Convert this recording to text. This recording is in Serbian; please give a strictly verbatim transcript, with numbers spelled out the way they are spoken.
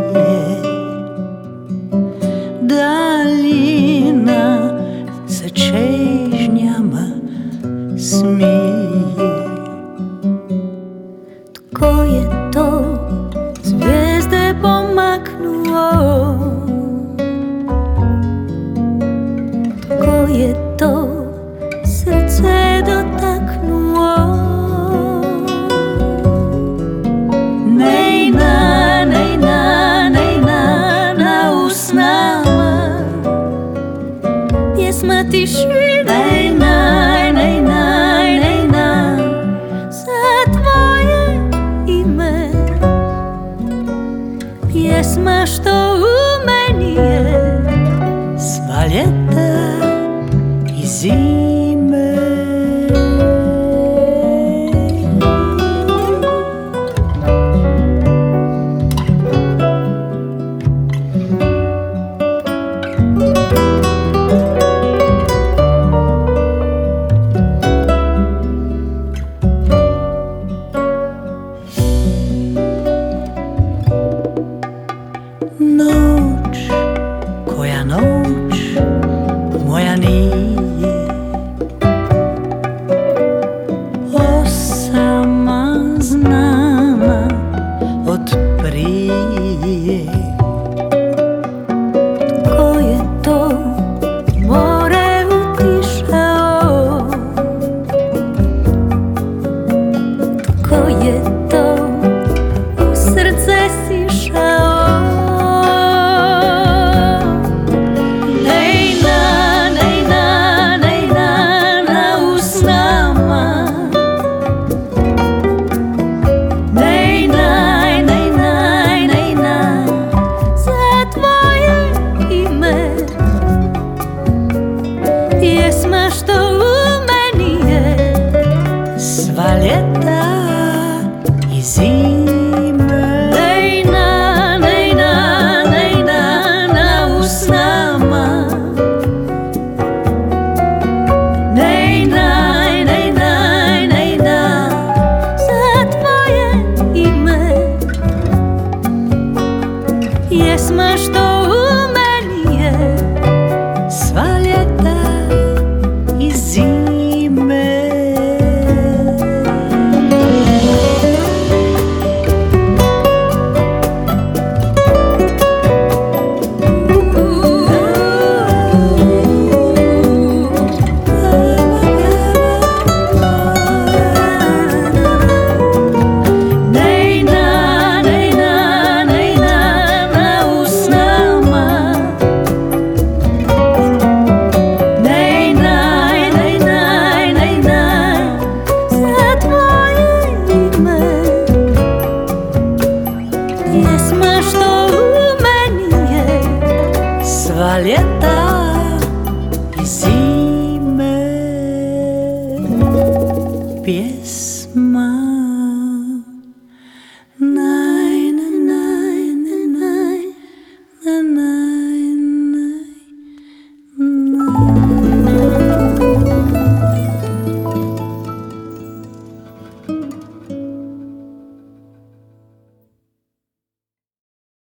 Daljina sa čežnjama smije. Tko je to zvijezde pomaknuo? Tko je to srce dotaknuo? Nejna, nejna, nejna na usnama, pjesma tišine. Nejna, nejna, nejna za tvoje ime, pjesma što u meni je sva ljeta i zime. Noć, koja noć moja nije, osama znana od prije. Tko je to more utišao? Tko je to u srce sišao? Pjesma što u meni je sva ljeta i zime. Nejna, nejna, nejna na usnama, nejna, nejna, nejna za tvoje ime, pjesma što